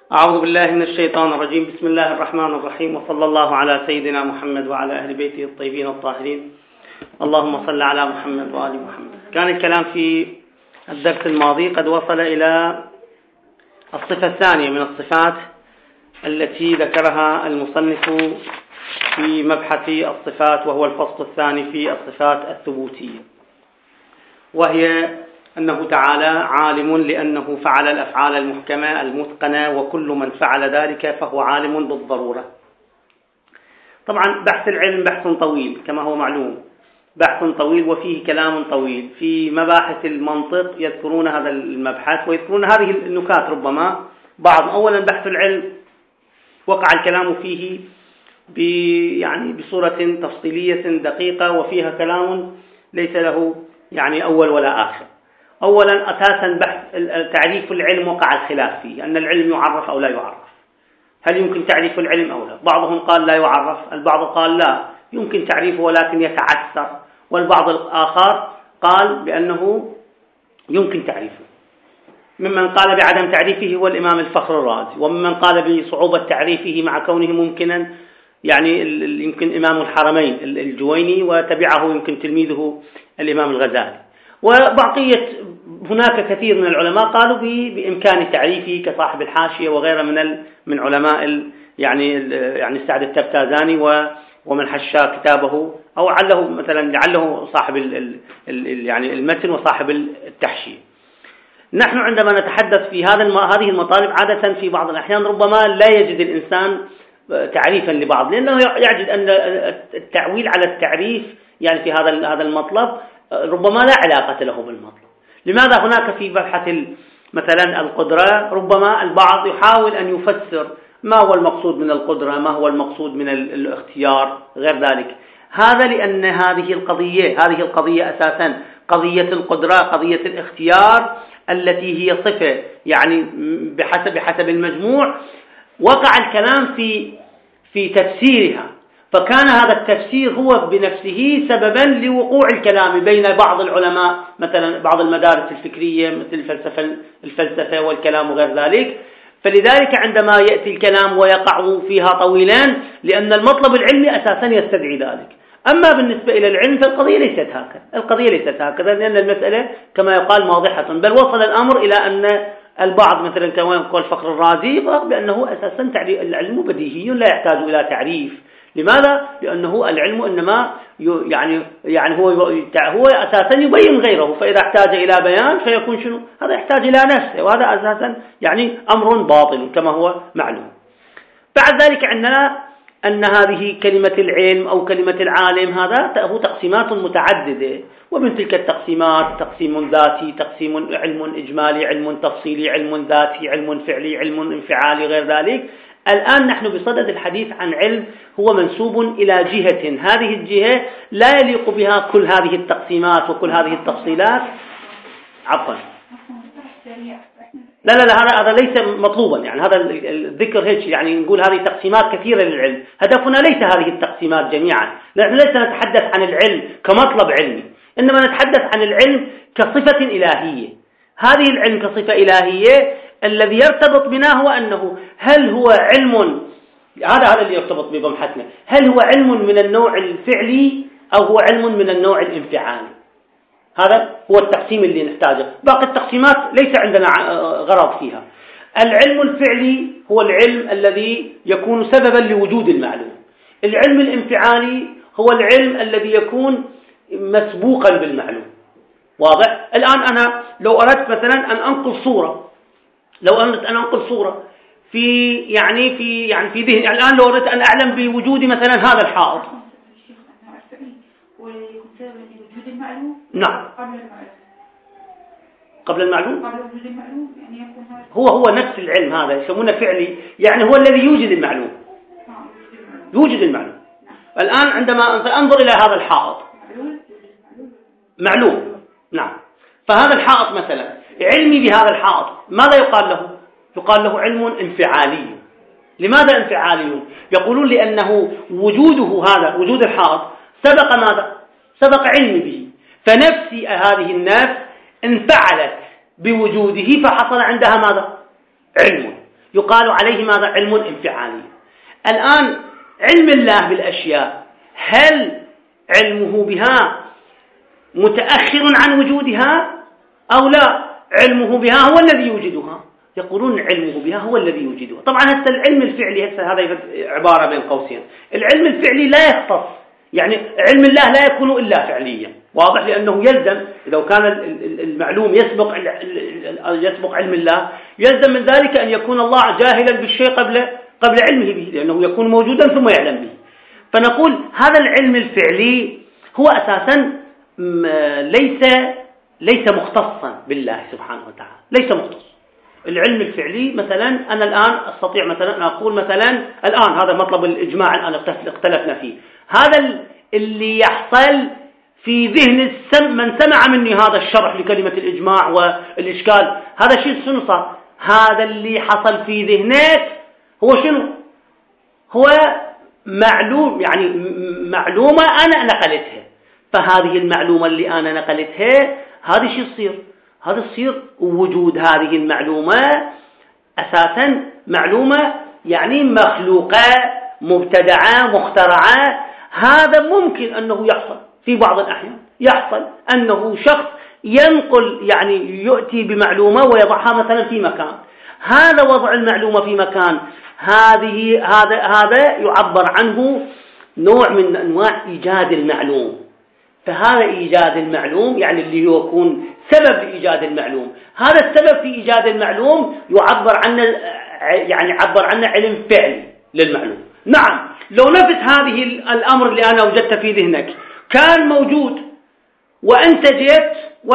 أعوذ بالله من الشيطان الرجيم. بسم الله الرحمن الرحيم، وصلى الله على سيدنا محمد وعلى أهل بيته الطيبين الطاهرين. اللهم صل على محمد وآل محمد. كان الكلام في الدرس الماضي قد وصل إلى الصفة الثانية من الصفات التي ذكرها المصنف في مبحث الصفات، وهو الفصل الثاني في الصفات الثبوتية، وهي أنه تعالى عالم لأنه فعل الأفعال المحكمة المتقنة، وكل من فعل ذلك فهو عالم بالضرورة. طبعا بحث العلم بحث طويل كما هو معلوم، بحث طويل وفيه كلام طويل. في مباحث المنطق يذكرون هذا المبحث ويذكرون هذه النكات ربما بعض. أولا بحث العلم وقع الكلام فيه بصورة تفصيلية دقيقة، وفيها كلام ليس له أول ولا آخر. أولا أساسا بحث تعريف العلم وقع الخلاف فيه، أن العلم يعرف أو لا يعرف، هل يمكن تعريف العلم أو لا؟ بعضهم قال لا يعرف، البعض قال لا يمكن تعريفه ولكن يتعثر، والبعض الآخر قال بأنه يمكن تعريفه. ممن قال بعدم تعريفه هو الإمام الفخر الرازي، وممن قال بصعوبة تعريفه مع كونه ممكنا يمكن إمام الحرمين الجويني، وتبعه يمكن تلميذه الإمام الغزالي. وبقية هناك كثير من العلماء قالوا بإمكان تعريفه كصاحب الحاشية وغيره من علماء السعد التبتازاني ومن حشى كتابه، أو لعله صاحب المتن وصاحب التحشية. نحن عندما نتحدث في هذه المطالب عادة في بعض الأحيان ربما لا يجد الإنسان تعريفا لبعض، لأنه يجد أن التعويل على التعريف في هذا المطلب ربما لا علاقة له بالمطلب. لماذا هناك في مبحث مثلا القدرة ربما البعض يحاول أن يفسر ما هو المقصود من القدرة، ما هو المقصود من الاختيار، غير ذلك. هذا لأن هذه القضية أساسا قضية القدرة، قضية الاختيار التي هي صفة بحسب المجموع وقع الكلام في تفسيرها، فكان هذا التفسير هو بنفسه سببا لوقوع الكلام بين بعض العلماء، مثلا بعض المدارس الفكرية مثل الفلسفة والكلام وغير ذلك. فلذلك عندما يأتي الكلام ويقع فيها طويلا لأن المطلب العلمي أساسا يستدعي ذلك. أما بالنسبة إلى العلم فالقضية ليست هكذا، لأن المسألة كما يقال واضحة، بل وصل الأمر إلى أن البعض مثلا كما يقول الفخر الرازي بأنه أساسا العلم بديهي لا يحتاج إلى تعريف. لماذا؟ لأنه العلم إنما هو أساسا يبين غيره، فإذا احتاج إلى بيان فيكون شنو؟ هذا يحتاج إلى نفسه، وهذا أساسا أمر باطل كما هو معلوم. بعد ذلك عندنا أن هذه كلمة العلم أو كلمة العالم هذا هو تقسيمات متعددة، ومن تلك التقسيمات تقسيم ذاتي، تقسيم علم إجمالي، علم تفصيلي، علم ذاتي، علم فعلي، علم انفعالي، غير ذلك. الآن نحن بصدد الحديث عن علم هو منسوب إلى جهة، هذه الجهة لا يليق بها كل هذه التقسيمات وكل هذه التفصيلات. عفوا لا هذا ليس مطلوبا، هذا الذكر هيك نقول هذه تقسيمات كثيرة للعلم. هدفنا ليس هذه التقسيمات جميعا، نحن ليس نتحدث عن العلم كمطلب علمي، إنما نتحدث عن العلم كصفة إلهية. هذه العلم كصفة إلهية الذي يرتبط بنا هو أنه هل هو علم، هذا اللي يرتبط بمبحثنا، هل هو علم من النوع الفعلي أو هو علم من النوع الانفعالي. هذا هو التقسيم اللي نحتاجه. باقي التقسيمات ليس عندنا غرض فيها. العلم الفعلي هو العلم الذي يكون سببا لوجود المعلوم. العلم الانفعالي هو العلم الذي يكون مسبوقا بالمعلوم. واضح؟ الآن أنا لو أردت مثلا أن أنقل صورة في ذهني الآن، لو أردت أن أعلم بوجود مثلا هذا الحائط. وجود المعلوم؟ نعم. قبل المعلوم؟ قبل وجود المعلوم يكون هو نفس العلم، هذا يسمونه فعلي، هو الذي يوجد المعلوم. يوجد المعلوم. الآن عندما أنظر إلى هذا الحائط معلوم. نعم. فهذا الحائط مثلا علمي بهذا الحائط ماذا يقال له؟ يقال له علم انفعالي. لماذا انفعالي؟ يقولون لأنه وجود الحائط سبق ماذا؟ سبق علمي به، فنفسي هذه النفس انفعلت بوجوده فحصل عندها ماذا؟ علم. يقال عليه ماذا؟ علم انفعالي. الآن علم الله بالأشياء هل علمه بها متأخر عن وجودها أو لا؟ علمه بها هو الذي يوجدها. يقولون علمه بها هو الذي يوجدها. طبعا هذا العلم الفعلي، هذا عبارة بين قوسين، العلم الفعلي لا يختص، يعني علم الله لا يكون إلا فعليا، واضح؟ لأنه يلزم إذا كان المعلوم يسبق علم الله، يلزم من ذلك أن يكون الله جاهلا بالشيء قبل علمه به، لأنه يكون موجودا ثم يعلم به. فنقول هذا العلم الفعلي هو أساسا ليس مختصا بالله سبحانه وتعالى، ليس مختص. العلم الفعلي مثلا أنا الآن أستطيع مثلا أن أقول مثلا الآن هذا مطلب الإجماع الآن اختلفنا فيه، هذا اللي يحصل في ذهن من سمع مني هذا الشرح لكلمة الإجماع والإشكال، هذا شيء شنو صار؟ هذا اللي حصل في ذهنك هو شنو؟ هو معلوم، يعني معلومة أنا نقلتها، فهذه المعلومة اللي أنا نقلتها هذه شيء تصير؟ هذا تصير وجود هذه المعلومة أساسا معلومة يعني مخلوقة مبتدعة مخترعة. هذا ممكن أنه يحصل في بعض الأحيان، يحصل أنه شخص ينقل يعني يؤتي بمعلومة ويضعها مثلا في مكان، هذا وضع المعلومة في مكان هذا يعبر عنه نوع من أنواع إيجاد المعلوم. فهذا إيجاد المعلوم يعني اللي هو يكون سبب لإيجاد المعلوم، هذا السبب في إيجاد المعلوم يعبر عنه علم فعلي للمعلوم. نعم، لو نفس هذه الأمر اللي أنا وجدت في ذهنك كان موجود وأنت جئت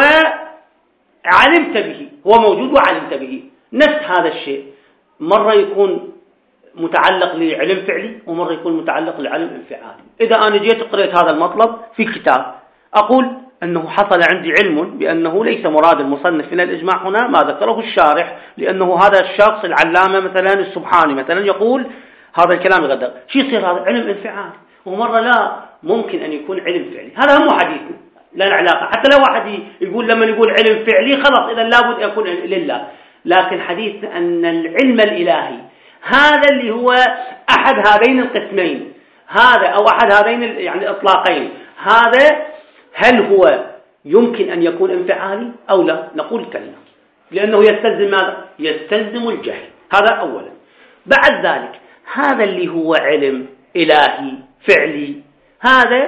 وعلمت به، هو موجود وعلمت به، نفس هذا الشيء مرة يكون متعلق لعلم فعلي ومرة يكون متعلق لعلم انفعالي. إذا أنا جيت قرأت هذا المطلب في كتاب أقول أنه حصل عندي علم بأنه ليس مراد المصنف من الإجماع هنا ما ذكره الشارح، لأنه هذا الشخص العلامة مثلا السبحاني مثلا يقول هذا الكلام يقدر شو يصير؟ هذا علم انفعالي. ومرة لا، ممكن أن يكون علم فعلي. هذا هم حديثنا، لا علاقة. حتى لو واحد يقول لما يقول علم فعلي خلاص إذا لابد أن يكون لله، لكن حديثنا أن العلم الإلهي هذا اللي هو أحد هذين القسمين، هذا أو أحد هذين يعني الإطلاقين، هذا هل هو يمكن أن يكون انفعالي أو لا؟ نقول كلا، لأنه يستلزم ماذا؟ يستلزم الجهل. هذا أولا. بعد ذلك هذا اللي هو علم إلهي فعلي، هذا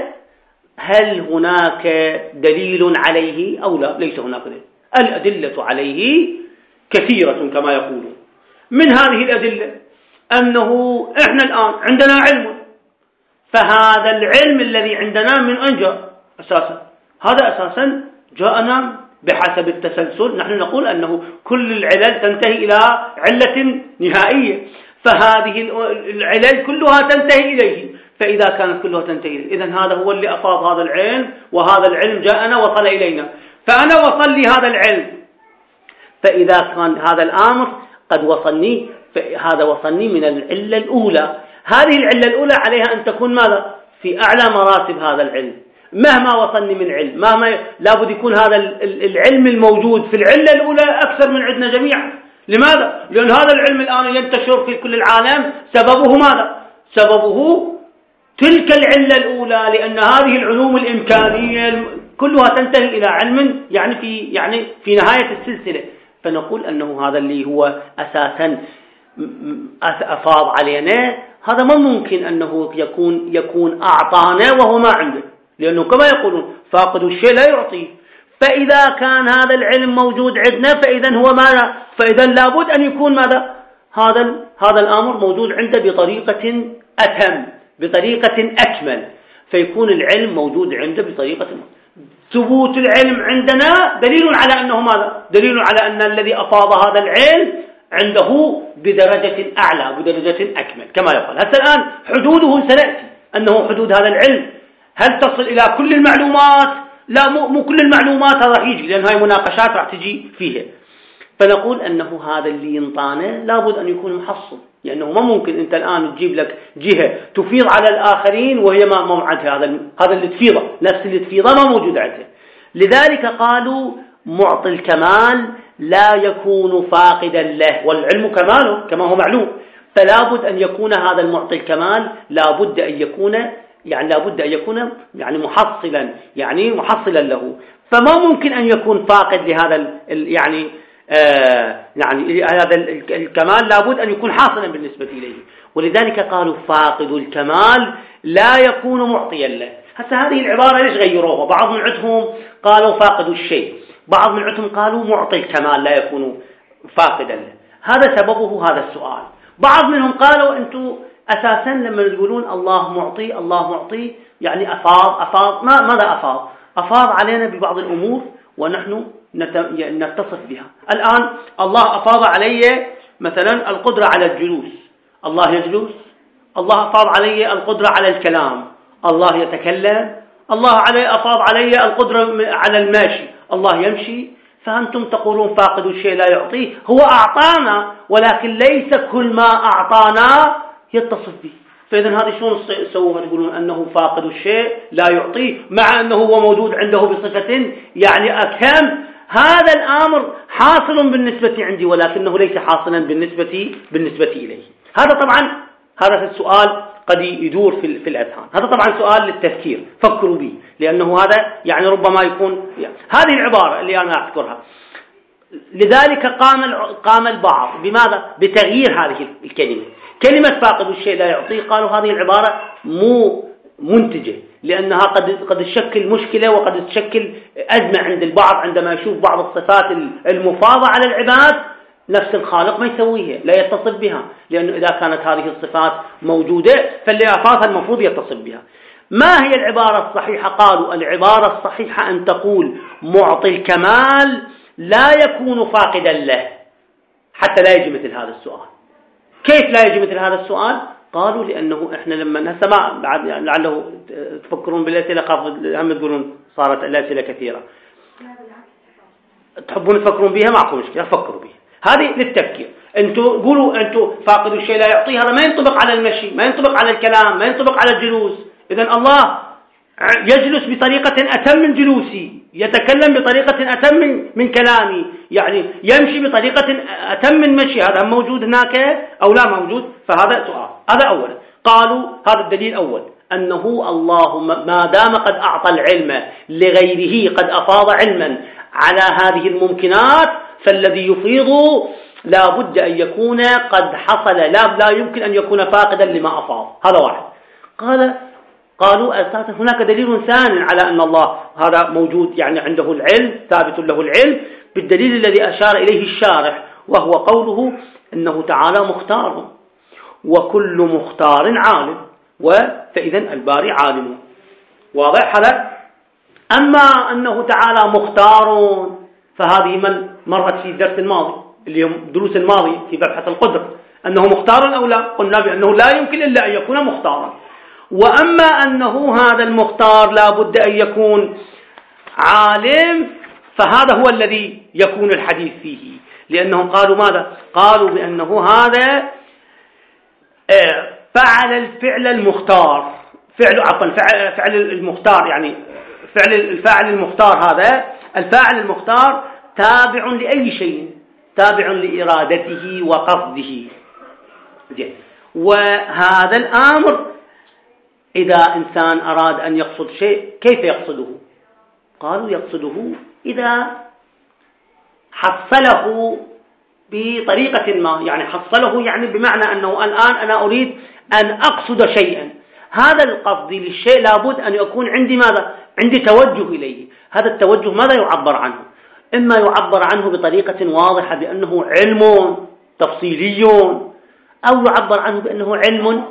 هل هناك دليل عليه أو لا؟ ليس هناك دليل. الأدلة عليه كثيرة كما يقولون. من هذه الأدلة أنه إحنا الآن عندنا علم، فهذا العلم الذي عندنا من أين جاء أساسا؟ هذا أساسا جاءنا بحسب التسلسل. نحن نقول أنه كل العلل تنتهي إلى علة نهائية، فهذه العلل كلها تنتهي إليه، فإذا كانت كلها تنتهي إليه إذن هذا هو اللي أفاض هذا العلم، وهذا العلم جاءنا وصل إلينا، فأنا وصل لي هذا العلم. فإذا كان هذا الأمر قد وصلني، فهذا وصلني من العلة الأولى. هذه العلة الأولى عليها أن تكون ماذا؟ في أعلى مراتب هذا العلم. مهما وصلني من علم، مهما لابد يكون هذا العلم الموجود في العلة الأولى أكثر من عندنا جميعا. لماذا؟ لأن هذا العلم الآن ينتشر في كل العالم، سببه ماذا؟ سببه تلك العلة الأولى، لأن هذه العلوم الإمكانية كلها تنتهي إلى علم يعني في نهاية السلسلة. فنقول أنه هذا اللي هو أساسا أفاض علينا، هذا ما ممكن أنه يكون أعطانا وهو ما عنده، لأنه كما يقولون فاقد الشيء لا يعطيه. فإذا كان هذا العلم موجود عندنا فإذا هو ماذا؟ فإذا لابد أن يكون ماذا؟ هذا الأمر موجود عنده بطريقة أتم، بطريقة أكمل، فيكون العلم موجود عنده بطريقة. ثبوت العلم عندنا دليل على أنه ماذا؟ دليل على أن الذي أفاض هذا العلم عنده بدرجة أعلى، بدرجة أكمل كما يقال. هذا الآن حدوده سنأتي أنه حدود هذا العلم هل تصل إلى كل المعلومات؟ لا، مو كل المعلومات راح يجي، لأن هاي مناقشات راح تجي فيها. فنقول أنه هذا اللي ينطانه لابد أن يكون محصل، لأنه ما ممكن أنت الآن تجيب لك جهة تفيض على الآخرين وهي ما عندها هذا اللي تفيضه، نفس اللي تفيضه ما موجود عندها. لذلك قالوا معطي الكمال لا يكون فاقدا له، والعلم كماله كما هو معلوم، فلا بد أن يكون هذا المعطي الكمال لا بد أن يكون يعني محصلا له. فما ممكن أن يكون فاقد لهذا يعني هذا الكمال لا بد أن يكون حاصلا بالنسبة إليه، ولذلك قالوا فاقد الكمال لا يكون معطيا له. حتى هذه العبارة ليش غيروها؟ بعض من عندهم قالوا فاقد الشيء، بعض من عندهم قالوا معطي الكمال لا يكون فاقدا له. هذا سببه هذا السؤال. بعض منهم قالوا أنتم أساسا لما تقولون الله معطي يعني أفاض ماذا أفاض علينا ببعض الأمور ونحن نتصف بها. الآن الله أفاض علي مثلا القدرة على الجلوس، الله يجلس. الله أفاض علي القدرة على الكلام، الله يتكلم. الله أفاض علي القدرة على المشي، الله يمشي. فأنتم تقولون فاقد الشيء لا يعطيه، هو أعطانا ولكن ليس كل ما أعطانا يتصف به. فإذا هذه شلون سووها؟ تقولون أنه فاقد الشيء لا يعطيه مع أنه هو موجود عنده بصفة يعني أكم. هذا الأمر حاصل بالنسبة عندي ولكنه ليس حاصلا بالنسبة إليه. هذا طبعا هذا السؤال قد يدور في الأذهان. هذا طبعا سؤال للتفكير، فكروا به، لأنه هذا يعني ربما يكون هذه العبارة اللي أنا أذكرها. لذلك قام البعض بماذا؟ بتغيير هذه الكلمة. كلمة فاقد الشيء لا يعطيه قالوا هذه العبارة مو منتجة، لأنها قد تشكل مشكلة وقد تشكل أزمة عند البعض عندما يشوف بعض الصفات المفاضة على العباد نفس الخالق ما يسويها، لا يتصف بها، لأنه إذا كانت هذه الصفات موجودة فاللي أعطاها المفروض يتصف بها. ما هي العبارة الصحيحة؟ قالوا العبارة الصحيحة أن تقول معطي الكمال لا يكون فاقدا له، حتى لا يجي مثل هذا السؤال. كيف لا يجي مثل هذا السؤال؟ قالوا لأنه إحنا لما هسه بعد لعله تفكرون بالأسئلة، هم تقولون صارت الأسئلة كثيرة، تحبون تفكرون بها معكم مشكلة، فكروا بها. هذه للتفكير. أنتوا قولوا أنتوا فاقدوا الشيء لا يعطيه، هذا ما ينطبق على المشي، ما ينطبق على الكلام، ما ينطبق على الجلوس. إذن الله يجلس بطريقة أتم من جلوسي، يتكلم بطريقة أتم من كلامي، يعني يمشي بطريقة أتم من مشي. هذا موجود هناك أو لا موجود؟ فهذا سؤال. هذا أولا. قالوا هذا الدليل أول، أنه الله ما دام قد أعطى العلم لغيره، قد أفاض علما على هذه الممكنات، فالذي يفيض لا بد أن يكون قد حصل، لا يمكن أن يكون فاقدا لما أفاض. هذا واحد. قالوا أساسا هناك دليل ثاني على أن الله هذا موجود، يعني عنده العلم، ثابت له العلم، بالدليل الذي أشار إليه الشارح، وهو قوله أنه تعالى مختار، وكل مختار عالم، فإذا الباري عالم. واضح هذا؟ أما أنه تعالى مختار فهذه من مرت في الدرس الماضي، اليوم الدروس الماضية في مبحث القدر، أنه مختار أو لا، قلنا بأنه لا يمكن إلا أن يكون مختارا. وأما أنه هذا المختار لا بد أن يكون عالم، فهذا هو الذي يكون الحديث فيه، لأنهم قالوا ماذا؟ قالوا بأنه هذا فعل الفعل المختار، فعل المختار، يعني الفاعل المختار، هذا الفاعل المختار تابع لأي شيء، تابع لإرادته وقصده. وهذا الأمر إذا إنسان أراد أن يقصد شيء كيف يقصده؟ قالوا يقصده إذا حصله بطريقة ما، يعني حصله يعني بمعنى أنه الآن أنا أريد أن أقصد شيئا، هذا القصد للشيء لابد أن يكون عندي ماذا؟ عندي توجه إليه. هذا التوجه ماذا يعبر عنه؟ إما يعبر عنه بطريقة واضحة بأنه علم تفصيلي، أو يعبر عنه بأنه علم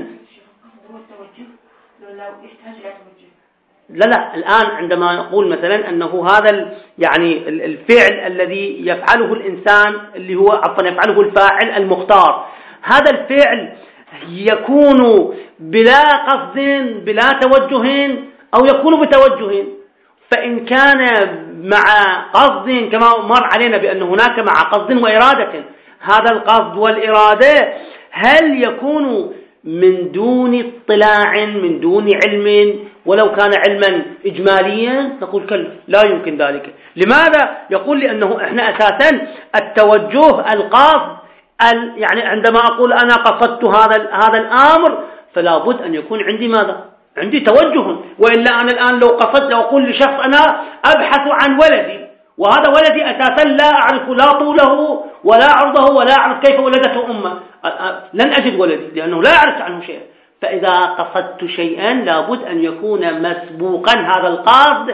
لا الآن عندما نقول مثلا أنه هذا يعني الفعل الذي يفعله الإنسان اللي هو يفعله الفاعل المختار، هذا الفعل يكون بلا قصد بلا توجه أو يكون بتوجه. فإن كان مع قصد كما مر علينا بأن هناك مع قصد وإرادة، هذا القصد والإرادة هل يكون من دون اطلاع، من دون علم، ولو كان علما إجماليا نقول كلا لا يمكن ذلك. لماذا؟ يقول لأنه إحنا أساسا التوجه القاصد يعني عندما أقول أنا قصدت هذا الأمر فلا بد أن يكون عندي ماذا؟ عندي توجه، وإلا أنا الآن لو قصدت أقول لشخص أنا أبحث عن ولدي، وهذا ولدي أساسا لا أعرف لا طوله ولا عرضه ولا أعرف كيف ولدته أمه، لن أجد ولدي لأنه لا أعرف عنه شيء. فإذا قصدت شيئا لابد أن يكون مسبوقا هذا القصد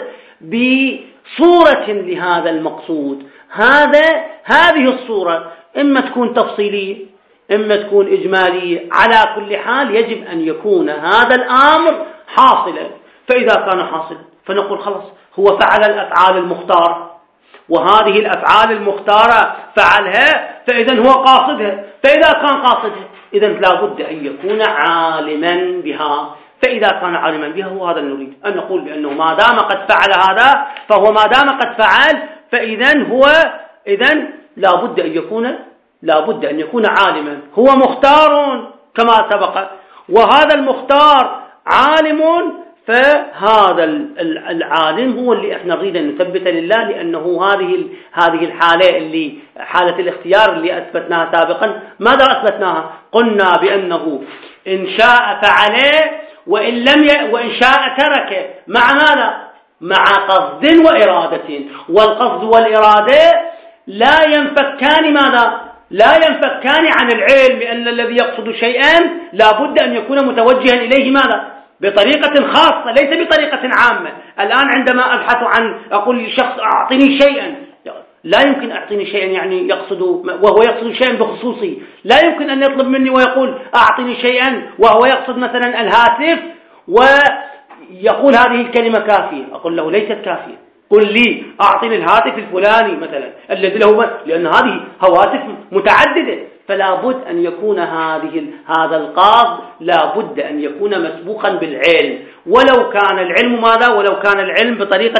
بصورة لهذا المقصود. هذه الصورة إما تكون تفصيلية إما تكون إجمالية، على كل حال يجب أن يكون هذا الأمر حاصلا. فإذا كان حاصلا فنقول خلاص هو فعل الأفعال المختارة، وهذه الأفعال المختارة فعلها، فإذا هو قاصدها. فإذا كان قاصدها إذا لا بد أن يكون عالما بها. فإذا كان عالما بها هو هذا نريد أن نقول بأنه ما دام قد فعل هذا فهو ما دام قد فعل فإذا هو لا بد أن يكون عالما. هو مختار كما سبق، وهذا المختار عالم، فهذا العالم هو اللي احنا نريد ان نثبته لله، لانه هذه الحاله اللي حاله الاختيار اللي اثبتناها سابقا. ماذا اثبتناها؟ قلنا بانه ان شاء فعله وان شاء تركه. مع ماذا؟ مع قصد واراده، والقصد والاراده لا ينفكان ماذا؟ لا ينفكان عن العلم، لأن الذي يقصد شيئا لا بد أن يكون متوجها إليه ماذا؟ بطريقة خاصة ليس بطريقة عامة. الآن عندما أبحث عن أقول لشخص أعطني شيئا، لا يمكن أعطيني شيئا يعني وهو يقصد شيئا بخصوصي. لا يمكن أن يطلب مني ويقول أعطني شيئا وهو يقصد مثلا الهاتف ويقول هذه الكلمة كافية. أقول له ليست كافية، قل لي أعطني الهاتف الفلاني مثلا الذي له، لأن هذه هواتف متعددة. فلا بد أن يكون هذا القاصد لا بد أن يكون مسبوقا بالعلم، ولو كان العلم ماذا؟ ولو كان العلم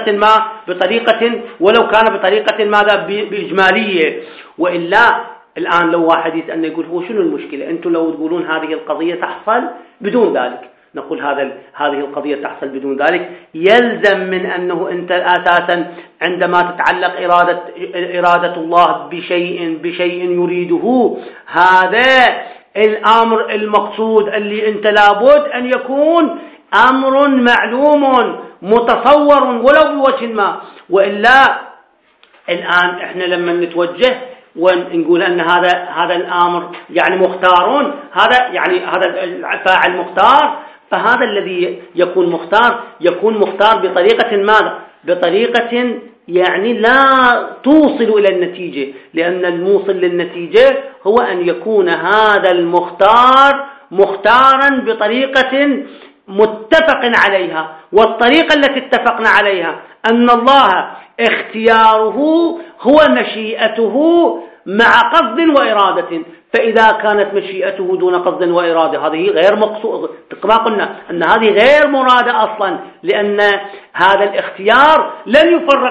ولو كان بطريقة ماذا؟ بإجمالية. وإلا الآن لو واحد يسألنا يقول هو شنو المشكلة؟ أنتم لو تقولون هذه القضية تحصل بدون ذلك، نقول هذه القضية تحصل بدون ذلك. يلزم من أنه أنت أساسا عندما تتعلق إرادة الله بشيء يريده، هذا الأمر المقصود اللي أنت لابد أن يكون أمر معلوم متصور ولو بوجه ما. وإلا الآن إحنا لما نتوجه ونقول أن هذا الأمر يعني مختار، هذا الفاعل مختار، فهذا الذي يكون مختار بطريقة ماذا؟ بطريقة يعني لا توصل إلى النتيجة، لأن الموصل للنتيجة هو أن يكون هذا المختار مختارا بطريقة متفق عليها. والطريقة التي اتفقنا عليها أن الله اختياره هو مشيئته مع قصد وإرادة. فإذا كانت مشيئته دون قصد وإرادة هذه غير مقصود، كما قلنا أن هذه غير مرادة أصلا، لأن هذا الاختيار لن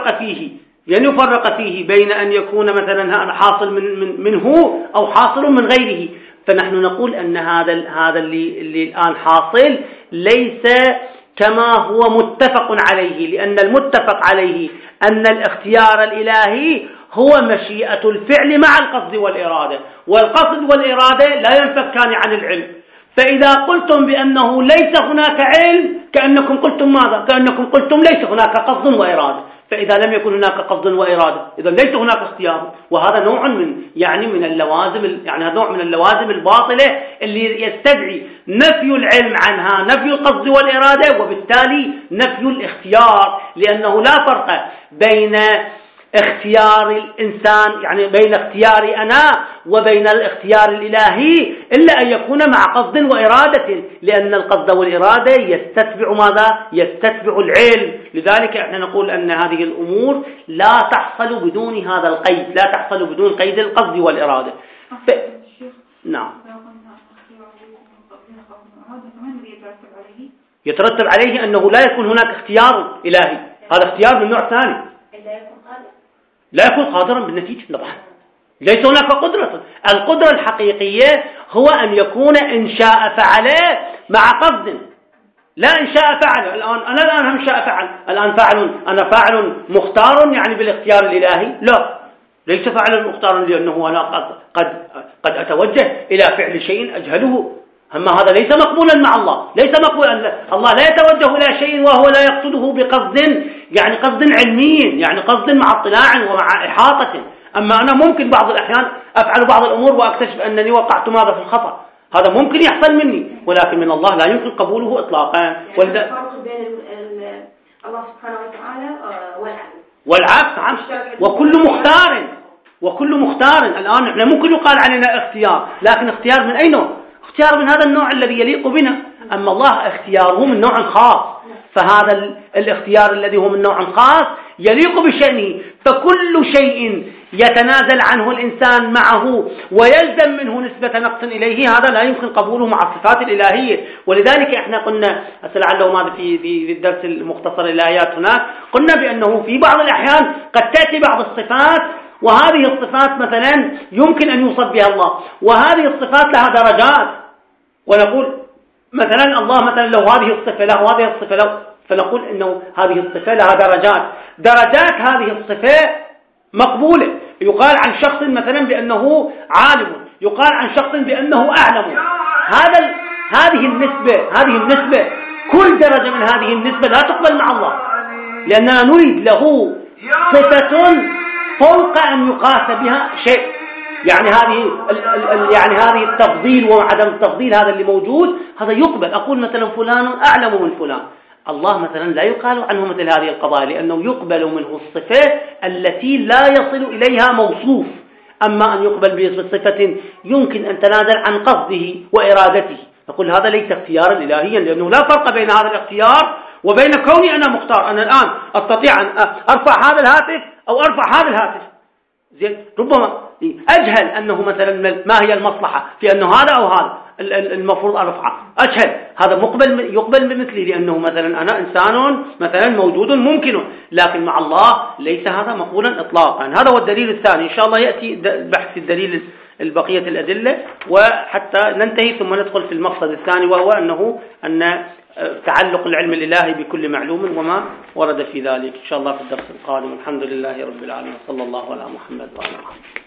يفرق فيه بين أن يكون مثلا حاصل منه أو حاصل من غيره. فنحن نقول أن هذا اللي الآن حاصل ليس كما هو متفق عليه، لأن المتفق عليه أن الاختيار الإلهي هو مشيئة الفعل مع القصد والإرادة، والقصد والإرادة لا ينفكان عن العلم. فإذا قلتم بأنه ليس هناك علم كأنكم قلتم ماذا؟ كأنكم قلتم ليس هناك قصد وإرادة. فإذا لم يكن هناك قصد وإرادة إذا ليس هناك اختيار، وهذا نوع من اللوازم، يعني نوع من اللوازم الباطلة اللي يستدعي نفي العلم عنها، نفي القصد والإرادة، وبالتالي نفي الاختيار، لأنه لا فرق بين اختيار الإنسان يعني بين اختياري أنا وبين الاختيار الإلهي إلا أن يكون مع قصد وإرادة، لأن القصد والإرادة يستتبع ماذا؟ يستتبع العلم. لذلك احنا نقول أن هذه الأمور لا تحصل بدون هذا القيد، لا تحصل بدون قيد القصد والإرادة. نعم. يترتب عليه أنه لا يكون هناك اختيار إلهي، هذا اختيار من نوع ثاني، لا يكون قادرا بالنتيجة طبعا، ليس هناك قدرة. القدرة الحقيقية هو أن يكون إن شاء فعله مع قصد، لا إن شاء فعل. الآن هم شاء فعل، الآن أنا فاعل مختار يعني بالاختيار الإلهي؟ لا، ليس فاعل مختار، لأنه أنا قد أتوجه إلى فعل شيء أجهله. أما هذا ليس مقبولا مع الله، ليس مقبولا. الله لا يتوجه إلى شيء وهو لا يقصده بقصد، يعني قصد علمي، يعني قصد مع اطلاع ومع إحاطة. أما أنا ممكن بعض الأحيان أفعل بعض الأمور وأكتشف أنني وقعت ماذا في الخطأ، هذا ممكن يحصل مني، ولكن من الله لا يمكن قبوله إطلاقا. يعني الفرق بين الله سبحانه وتعالى والعبد نعم. وكل مختار الآن احنا ممكن يقال علينا اختيار، لكن اختيار من أي نوع؟ اختيار من هذا النوع الذي يليق بنا. أما الله اختياره من نوع خاص، فهذا الاختيار الذي هو من نوع خاص يليق بشأنه. فكل شيء يتنازل عنه الإنسان معه ويلزم منه نسبة نقص إليه، هذا لا يمكن قبوله مع الصفات الإلهية. ولذلك احنا قلنا لعله ماذا في الدرس المختصر الآيات هناك، قلنا بأنه في بعض الأحيان قد تأتي بعض الصفات، وهذه الصفات مثلا يمكن أن يوصف بها الله، وهذه الصفات لها درجات. ونقول مثلا الله مثلا لو هذه الصفة له وهذه الصفة له، فنقول إنه هذه الصفة لها درجات هذه الصفة مقبولة. يقال عن شخص مثلا بأنه عالم، يقال عن شخص بأنه أعلم. هذه النسبة كل درجة من هذه النسبة لا تقبل مع الله، لأننا نريد له صفة فوق أن يقاس بها شيء. يعني هذه التفضيل وعدم التفضيل هذا اللي موجود هذا يقبل. أقول مثلا فلان أعلم من فلان، الله مثلا لا يقال عنه مثل هذه القضايا، لأنه يقبل منه الصفة التي لا يصل إليها موصوف. أما أن يقبل بصفة يمكن أن تنازل عن قصده وإرادته، نقول هذا ليس اختيارا إلهيا، لأنه لا فرق بين هذا الاختيار وبين كوني أنا مختار. أنا الآن أستطيع أن أرفع هذا الهاتف أو أرفع هذا الهاتف، زين، ربما أجهل أنه مثلا ما هي المصلحة في أنه هذا أو هذا المفروض أرفعه، أجهل. هذا يقبل بمثلي، لأنه مثلا أنا إنسان مثلا موجود ممكن، لكن مع الله ليس هذا مقبولا إطلاقا. هذا هو الدليل الثاني. إن شاء الله يأتي بحث الدليل البقية الأدلة وحتى ننتهي، ثم ندخل في المقصد الثاني، وهو أن تعلق العلم الإلهي بكل معلوم وما ورد في ذلك. إن شاء الله في الدرس القادم. الحمد لله رب العالمين، صلى الله على محمد وعلى آله.